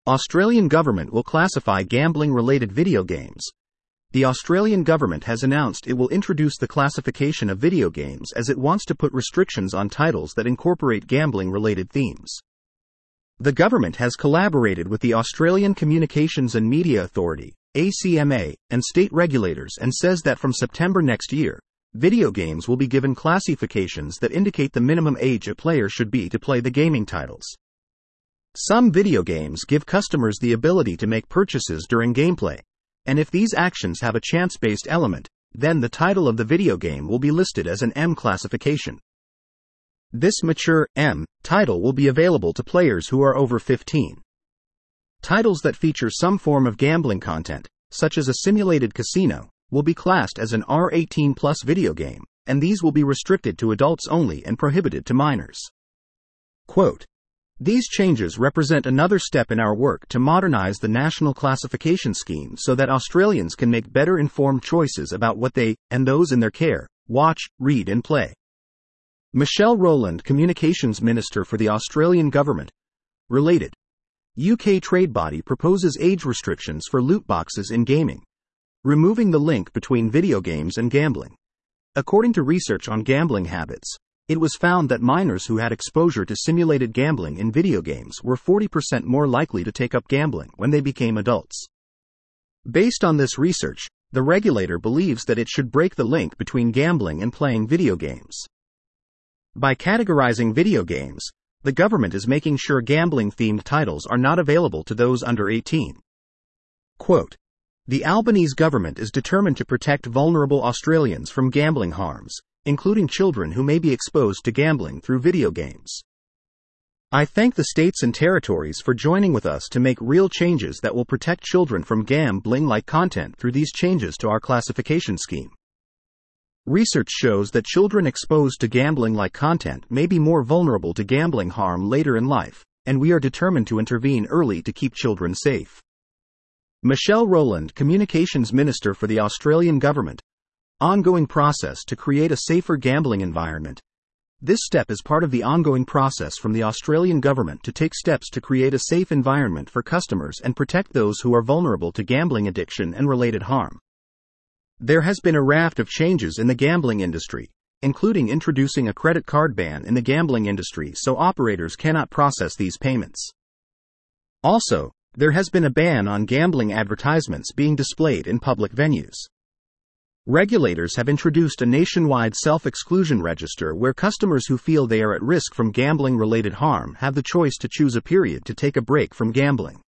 Australian government will classify gambling-related video games. The Australian government has announced it will introduce the classification of video games as it wants to put restrictions on titles that incorporate gambling-related themes. The government has collaborated with the Australian Communications and Media Authority, ACMA, and state regulators and says that from September next year, video games will be given classifications that indicate the minimum age a player should be to play the gaming titles. Some video games give customers the ability to make purchases during gameplay, and if these actions have a chance-based element, then the title of the video game will be listed as an M classification. This mature M title will be available to players who are over 15. Titles that feature some form of gambling content, such as a simulated casino, will be classed as an R18+ video game, and these will be restricted to adults only and prohibited to minors. Quote, "These changes represent another step in our work to modernize the national classification scheme so that Australians can make better informed choices about what they, and those in their care, watch, read and play." Michelle Rowland, Communications Minister for the Australian Government. Related. UK trade body proposes age restrictions for loot boxes in gaming, removing the link between video games and gambling. According to research on gambling habits, it was found that minors who had exposure to simulated gambling in video games were 40% more likely to take up gambling when they became adults. Based on this research, the regulator believes that it should break the link between gambling and playing video games. By categorizing video games, the government is making sure gambling-themed titles are not available to those under 18. Quote, "The Albanese government is determined to protect vulnerable Australians from gambling harms, including children who may be exposed to gambling through video games. I thank the states and territories for joining with us to make real changes that will protect children from gambling-like content through these changes to our classification scheme. Research shows that children exposed to gambling-like content may be more vulnerable to gambling harm later in life, and we are determined to intervene early to keep children safe." Michelle Rowland, Communications Minister for the Australian Government. Ongoing process to create a safer gambling environment. This step is part of the ongoing process from the Australian government to take steps to create a safe environment for customers and protect those who are vulnerable to gambling addiction and related harm. There has been a raft of changes in the gambling industry, including introducing a credit card ban in the gambling industry so operators cannot process these payments. Also, there has been a ban on gambling advertisements being displayed in public venues. Regulators have introduced a nationwide self-exclusion register where customers who feel they are at risk from gambling-related harm have the choice to choose a period to take a break from gambling.